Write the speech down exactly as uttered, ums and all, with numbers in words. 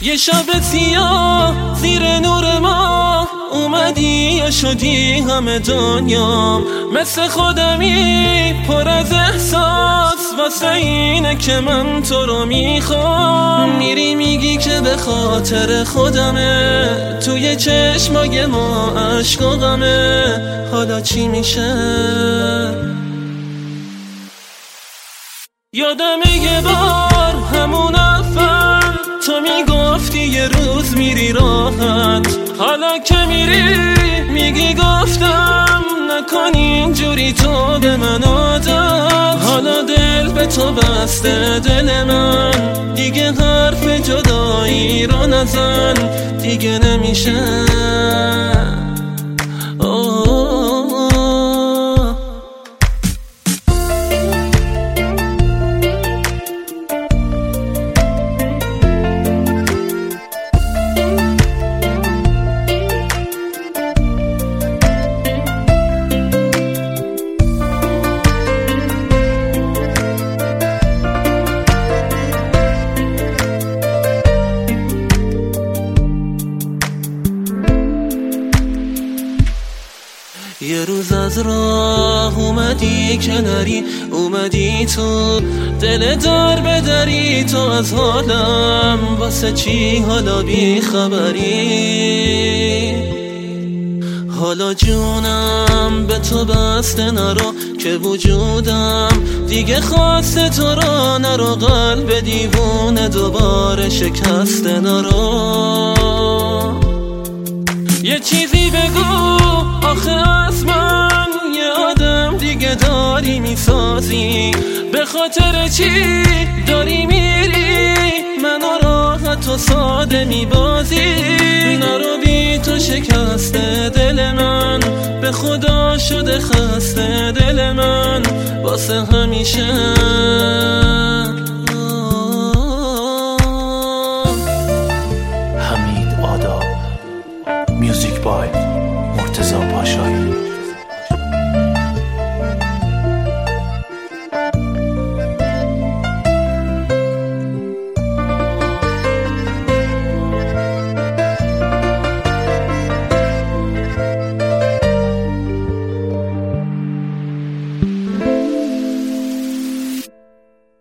یه شب سیاه زیر نور ما اومدی یا شدی همه دنیام، مثل خودمی پر از احساس، واسه اینه که من تو رو میخوام. میری میگی که به خاطر خودمه، توی چشمای ما عشق و غمه. حالا چی میشه؟ یادم یه بار همون اول تو میگفتی یه روز میری راحت، حالا که میری میگی گفتم نکن اینجوری تو به من عادت. حالا دل به تو بسته دل من، دیگه حرف جدایی رو نزن، دیگه نمیشه. یه روز از راه اومدی کناری، اومدی تو دل در بدری، تو از حالم واسه چی حالا بی خبری؟ حالا جونم به تو بسته نرو که وجودم دیگه خواسته تو رو نرو، قلب دیوونه دوباره شکسته نرو. یه چیزی بگو آخه از من، یه آدم دیگه داری میسازی، به خاطر چی داری میری منو راحت و ساده میبازی؟ نرو بی تو شکسته دل من، به خدا شده خسته دل من واسه همیشه.